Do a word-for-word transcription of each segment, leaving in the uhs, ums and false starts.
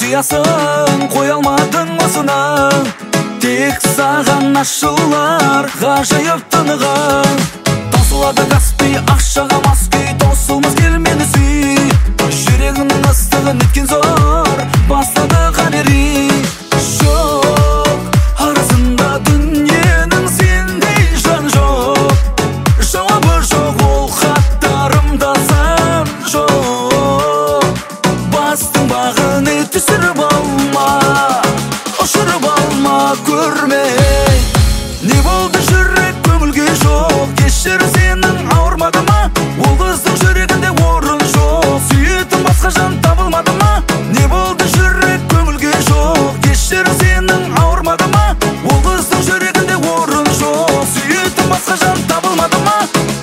жиясың, қоя алмадың осыны. Тек саған ашылар ғажайып тынығың. Таусылады Каспий ақшаға мас күй, таусылмас кел мені сүй. Жүрегімнің ыстығын еткен зор, бастады қалери. Жоқ арасында дүниенің сендей жан жоқ. Жауабы жоқ ол хаттарымда сан жоқ. Бастың бағын түсіріп алма, ұшырып алма көрмей. Не болды жүрек көңілге жоқ, кешір сенің ауырмады ма? Ол қыздың жүрегінде орын жоқ, сүйетін басқа жан табылмады ма? Не болды жүрек көңілге жоқ, кешір сенің ауырмады ма? Ол қыздың жүрегінде орын жоқ, сүйетін басқа жан табылмады ма?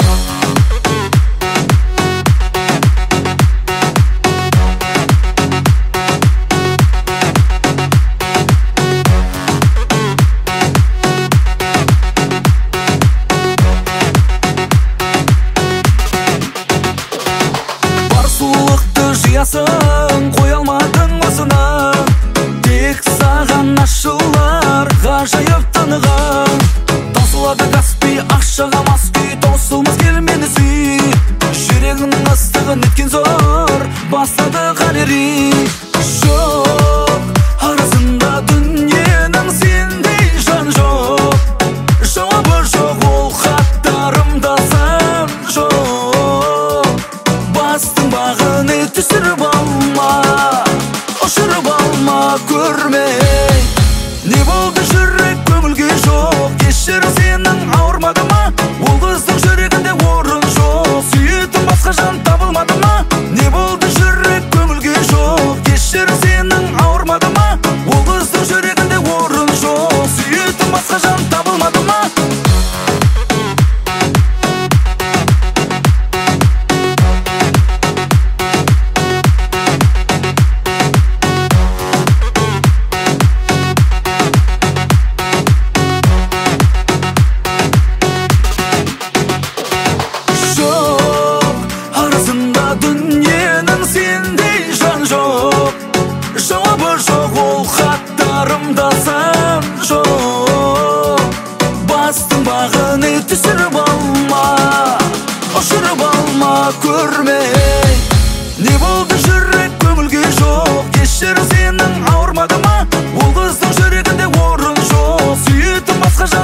Жиясың, қоя алмадың осыны. Тек саған ашылар ғажайып тынығың. Таусылады Каспий ақшаға мас күй, таусылмас кел мені сүй. Жүрегімнің ыстығын еткен зор, бастады қалери. Жоқ арасында дүниенің сендей жан жоқ. Жауабы жоқ ол хаттарымда сан жоқ. Бастың бағын түсіріп алма, ұшырып алма көрмей. Не болды жүрек көңілге жоқ, кешір сенің ауырмады ма? Ол қыздың жүрегінде орын жоқ, сүйетін басқа жан табылмады ма? Не болды жүрек көңілге жоқ, кешір сенің ауырмады ма? Ол қыздың жүрегінде орын жоқ, сүйетін басқа жан табылмады ма? Дүниенің сендей жан жоқ. Жауабы жоқ ол хаттарымда сан жоқ. Бастың бағын түсіріп алма, ұшырып алма көрмей. Не болды жүрек көңілге жоқ, кешір сенің ауырмады ма? Ол қыздың жүрегінде орын жоқ, сүйетін басқа жан